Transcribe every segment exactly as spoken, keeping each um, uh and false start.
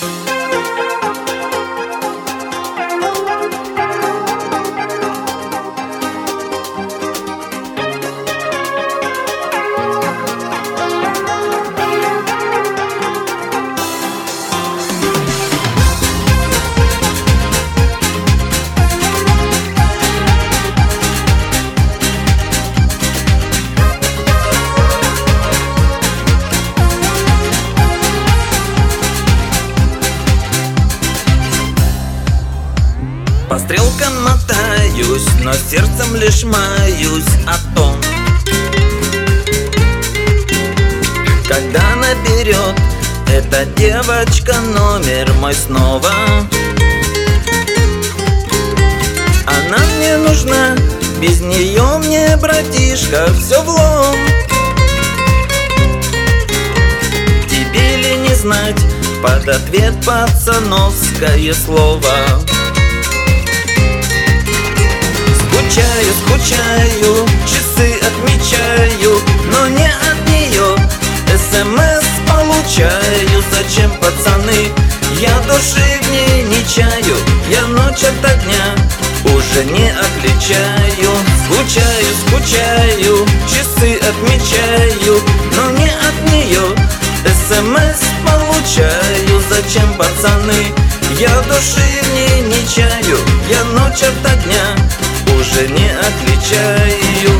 По стрелкам мотаюсь, но сердцем лишь маюсь о том, когда наберет эта девочка номер мой снова. Она мне нужна, без нее мне, братишка, все влом. Тебе ли не знать под ответ пацановское слово? Скучаю, скучаю, часы отмечаю, но не от нее. СМС получаю, зачем, пацаны? Я души в ней не чаю, я ночь от огня уже не отличаю. Скучаю, скучаю, часы отмечаю, но не от нее. СМС получаю, зачем, пацаны? Я души в ней не чаю, я ночь от огня уже не отличаю.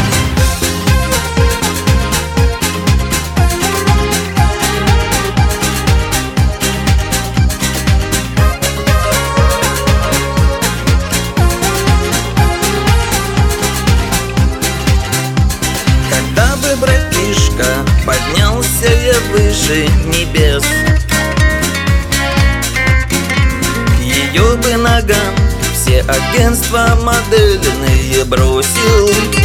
Когда бы, братишка, поднялся я выше небес, к ее бы ногам все агентства модельные бросил.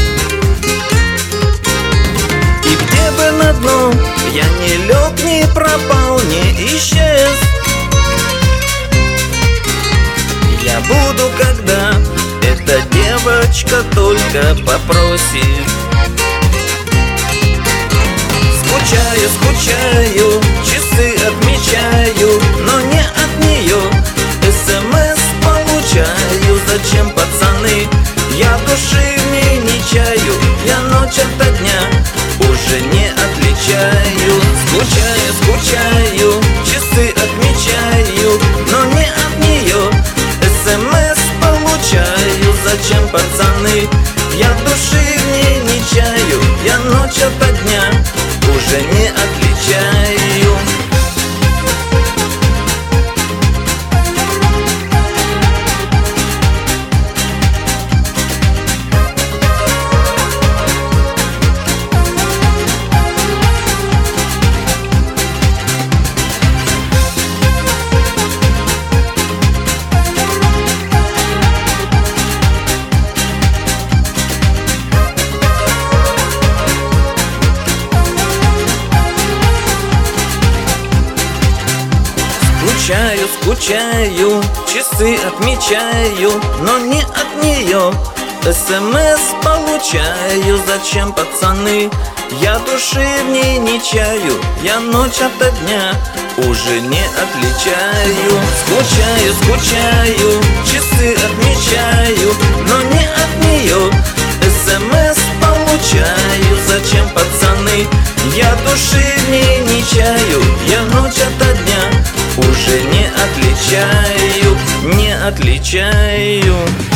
И где бы на дно я не лег, не пропал, не исчез, я буду, когда эта девочка только попросит. Скучаю, скучаю, часы отмечаю, но не от нее. СМС получаю, зачем, пацаны? Я души в ней не чаю, я ночь от огня уже не отличаю. Скучаю, скучаю, часы отмечаю, но не от нее. СМС получаю, зачем, пацаны? Я души в ней не чаю, я ночь от огня уже не отличаю. Скучаю, скучаю, часы отмечаю, но не от нее. СМС получаю, зачем, пацаны? Я души в ней не чаю, я ночь ото дня уже не отличаю. Скучаю, скучаю, часы отмечаю, но не от нее. СМС получаю, зачем, пацаны? Я души в ней не чаю, я ночь ото дня уже не отличаю, не отличаю.